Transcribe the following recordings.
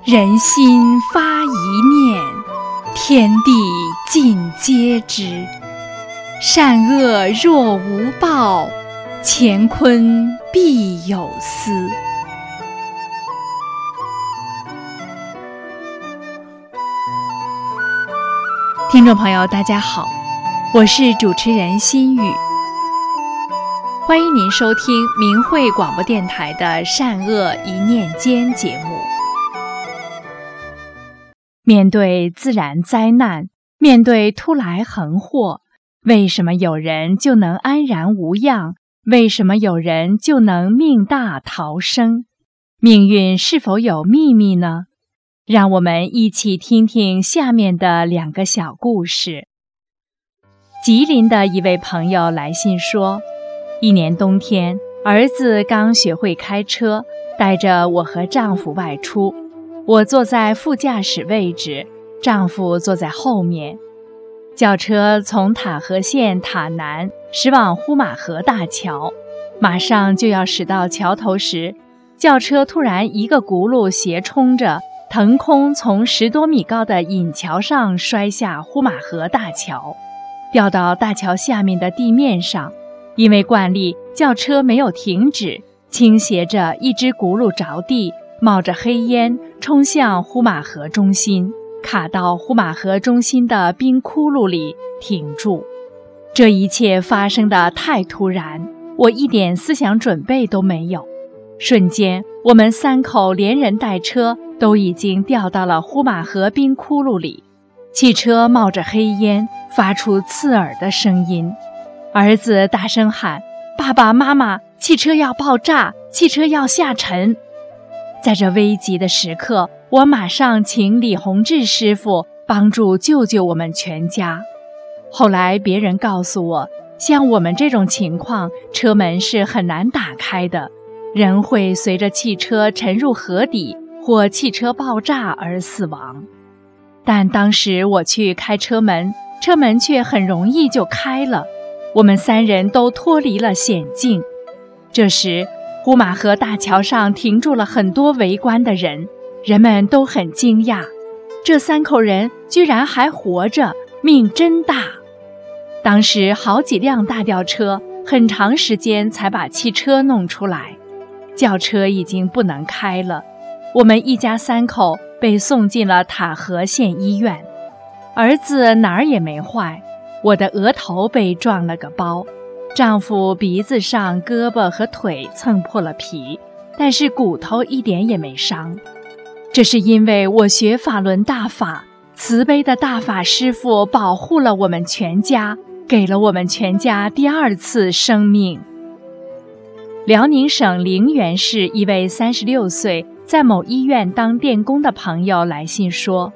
人心发一念，天地尽皆知。善恶若无报，乾坤必有司。听众朋友大家好，我是主持人心雨，欢迎您收听明慧广播电台的善恶一念间节目。面对自然灾难，面对突来横祸，为什么有人就能安然无恙？为什么有人就能命大逃生？命运是否有秘密呢？让我们一起听听下面的2个小故事。吉林的一位朋友来信说，一年冬天，儿子刚学会开车，带着我和丈夫外出。我坐在副驾驶位置，丈夫坐在后面。轿车从塔河县塔南驶往呼玛河大桥，马上就要驶到桥头时，轿车突然一个轱辘斜冲着，腾空从10多米高的引桥上摔下呼玛河大桥，掉到大桥下面的地面上。因为惯例，轿车没有停止，倾斜着一只轱辘着地，冒着黑烟冲向呼玛河中心，卡到呼玛河中心的冰窟窿里停住。这一切发生得太突然，我一点思想准备都没有。瞬间，我们3口连人带车都已经掉到了呼玛河冰窟窿里。汽车冒着黑烟，发出刺耳的声音。儿子大声喊：爸爸妈妈，汽车要爆炸，汽车要下沉。在这危急的时刻，我马上请李洪志师傅帮助救救我们全家。后来别人告诉我，像我们这种情况，车门是很难打开的，人会随着汽车沉入河底或汽车爆炸而死亡。但当时我去开车门，车门却很容易就开了，我们3人都脱离了险境。这时呼玛河大桥上停住了很多围观的人，人们都很惊讶，这3口人居然还活着，命真大。当时好几辆大吊车很长时间才把汽车弄出来，轿车已经不能开了。我们一家3口被送进了塔河县医院。儿子哪儿也没坏，我的额头被撞了个包，丈夫鼻子上、胳膊和腿蹭破了皮，但是骨头一点也没伤。这是因为我学法轮大法，慈悲的大法师父保护了我们全家，给了我们全家第2次生命。辽宁省陵源市一位36岁在某医院当电工的朋友来信说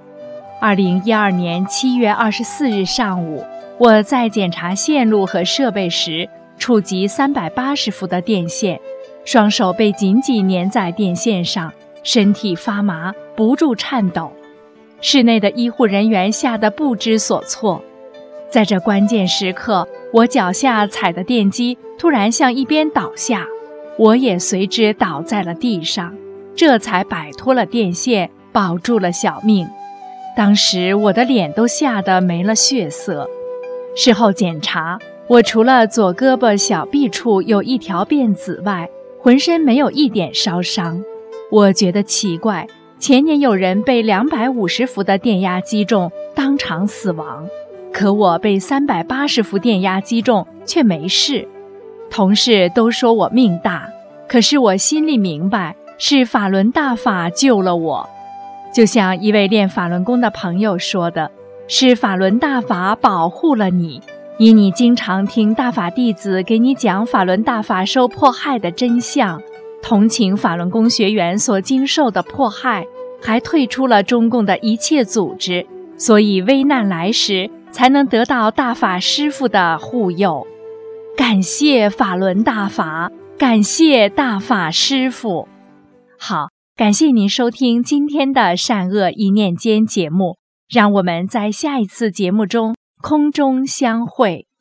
，2012年7月24日上午，我在检查线路和设备时，触及380伏的电线，双手被紧紧粘在电线上，身体发麻，不住颤抖。室内的医护人员吓得不知所措。在这关键时刻，我脚下踩的电机突然向一边倒下，我也随之倒在了地上，这才摆脱了电线，保住了小命。当时我的脸都吓得没了血色。事后检查，我除了左胳膊小臂处有一条辫子外，浑身没有一点烧伤。我觉得奇怪，前年有人被250伏的电压击中，当场死亡，可我被380伏电压击中却没事。同事都说我命大，可是我心里明白，是法轮大法救了我。就像一位练法轮功的朋友说的，是法轮大法保护了你，因你经常听大法弟子给你讲法轮大法受迫害的真相，同情法轮功学员所经受的迫害，还退出了中共的一切组织，所以危难来时才能得到大法师父的护佑。感谢法轮大法，感谢大法师父。好，感谢您收听今天的善恶一念间节目，让我们在下一次节目中空中相会。